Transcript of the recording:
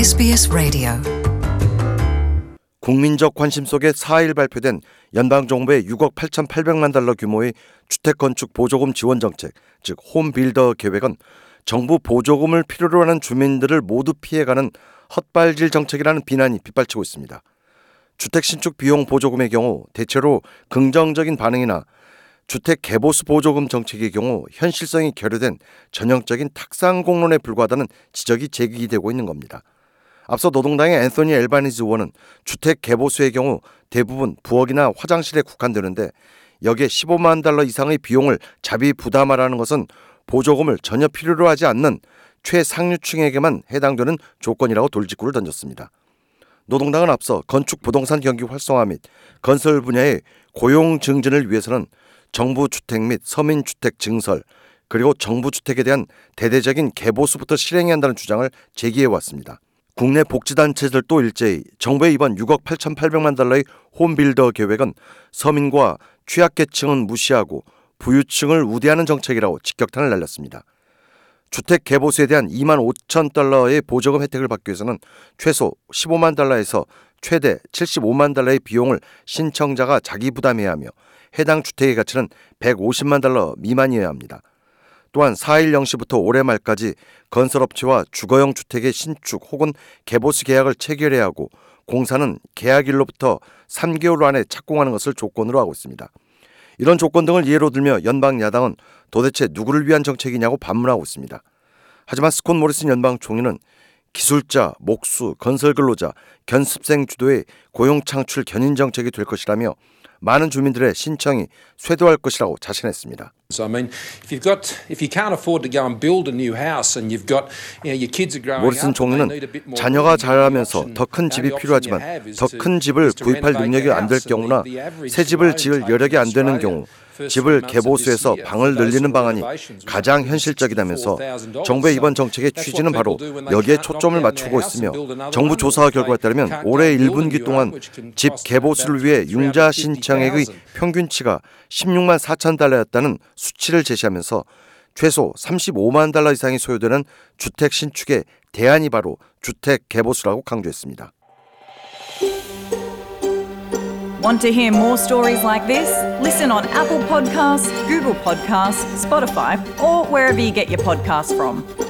SBS 라디오 국민적 관심 속에 4일 발표된 연방정부의 6억 8,800만 달러 규모의 주택건축 보조금 지원 정책, 즉 홈빌더 계획은 정부 보조금을 필요로 하는 주민들을 모두 피해가는 헛발질 정책이라는 비난이 빗발치고 있습니다. 주택 신축 비용 보조금의 경우 대체로 긍정적인 반응이나 주택 개보수 보조금 정책의 경우 현실성이 결여된 전형적인 탁상 공론에 불과하다는 지적이 제기되고 있는 겁니다. 앞서 노동당의 앤서니 엘바니즈 의원은 주택 개보수의 경우 대부분 부엌이나 화장실에 국한되는데 여기에 15만 달러 이상의 비용을 자비 부담하라는 것은 보조금을 전혀 필요로 하지 않는 최상류층에게만 해당되는 조건이라고 돌직구를 던졌습니다. 노동당은 앞서 건축 부동산 경기 활성화 및 건설 분야의 고용 증진을 위해서는 정부 주택 및 서민 주택 증설 그리고 정부 주택에 대한 대대적인 개보수부터 실행해야 한다는 주장을 제기해 왔습니다. 국내 복지단체들도 일제히 정부의 이번 6억 8,800만 달러의 홈빌더 계획은 서민과 취약계층은 무시하고 부유층을 우대하는 정책이라고 직격탄을 날렸습니다. 주택 개보수에 대한 2만 5천 달러의 보조금 혜택을 받기 위해서는 최소 15만 달러에서 최대 75만 달러의 비용을 신청자가 자기 부담해야 하며 해당 주택의 가치는 150만 달러 미만이어야 합니다. 또한 4일 0시부터 올해 말까지 건설업체와 주거용 주택의 신축 혹은 개보수 계약을 체결해야 하고 공사는 계약일로부터 3개월 안에 착공하는 것을 조건으로 하고 있습니다. 이런 조건 등을 예로 들며 연방 야당은 도대체 누구를 위한 정책이냐고 반문하고 있습니다. 하지만 스콧 모리슨 연방 총리는 기술자, 목수, 건설 근로자, 견습생 주도의 고용 창출 견인 정책이 될 것이라며 많은 주민들의 신청이 쇄도할 것이라고 자신했습니다. 모리슨 총리는 자녀가 자라면서 더 큰 집이 필요하지만 더 큰 집을 구입할 능력이 안 될 경우나 새 집을 지을 여력이 안 되는 경우 집을 개보수해서 방을 늘리는 방안이 가장 현실적이라면서 정부의 이번 정책의 취지는 바로 여기에 초점을 맞추고 있으며 정부 조사 결과에 따르면 올해 1분기 동안 집 개보수를 위해 융자 신청액의 평균치가 16만 4천 달러였다는 수치를 제시하면서 최소 35만 달러 이상이 소요되는 주택 신축의 대안이 바로 주택 개보수라고 강조했습니다. Want to hear more stories like this? Listen on Apple Podcasts, Google Podcasts, Spotify, or wherever you get your podcasts from.